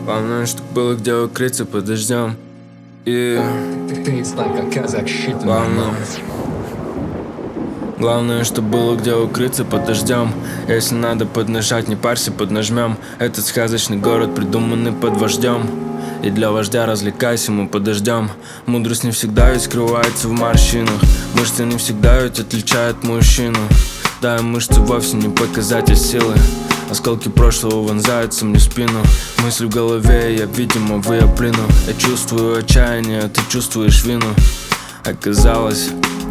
Главное, чтоб было где укрыться под дождем. И главное, чтобы было где укрыться под дождем. Если надо поднажать, не парься, поднажмем. Этот сказочный город, придуманный под вождем. И для вождя развлекайся, мы подождем. Мудрость не всегда ведь скрывается в морщинах. Мышцы не всегда ведь отличают мужчину. Да, мышцы вовсе не показатель силы. Осколки прошлого вонзаются мне в спину. Мысли в голове, я, видимо, выплюну. Я чувствую отчаяние, ты чувствуешь вину. Оказалось,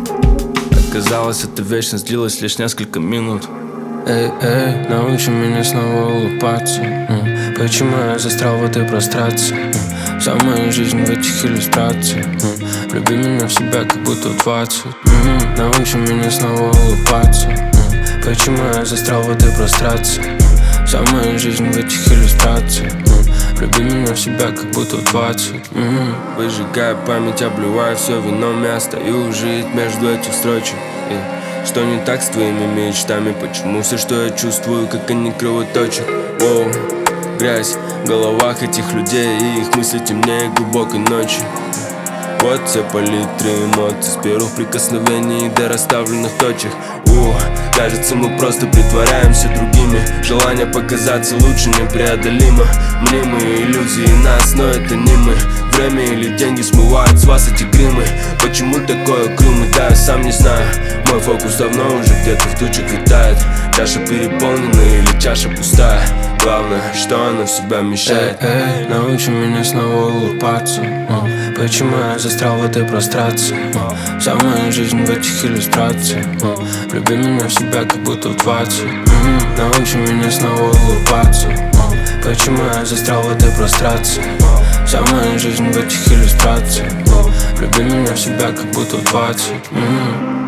эта вечность длилась лишь несколько минут. Эй, эй, научи меня снова улыбаться. Почему я застрял в этой прострации? Вся моя жизнь в этих иллюстрациях. Люби меня в себя, как будто 20. Научи меня снова улыбаться. Почему я застрял в этой прострации? Вся моя жизнь в этих иллюстрациях. Люби меня в себя, как будто 20. Выжигая память, обливая все вином. Я стою жить между этих строчек. Что не так с твоими мечтами? Почему все, что я чувствую, как они кровоточат? Воу, грязь в головах этих людей, и их мысли темнее глубокой ночи. Вот все палитры эмоций, с первых прикосновений до расставленных точек. Кажется, мы просто притворяемся другими. Желание показаться лучше непреодолимо. Мнимые иллюзии нас, но это не мы. Время или деньги смывают с вас эти гримы. Почему такое угрюмый, да, я сам не знаю. Мой фокус давно уже где-то в тучах витает. Чаша переполнена или чаша пустая. Главное, что она в себя вмещает. Эй, научи меня снова улыбаться. Почему я застрял в этой прострации? Вся моя жизнь в этих иллюстрациях. Люби меня в себя, как будто 20. Научи меня снова улыбаться. Почему я застрял в этой прострации? Вся моя жизнь в этих иллюстрациях. Люби меня в себя, как будто 20.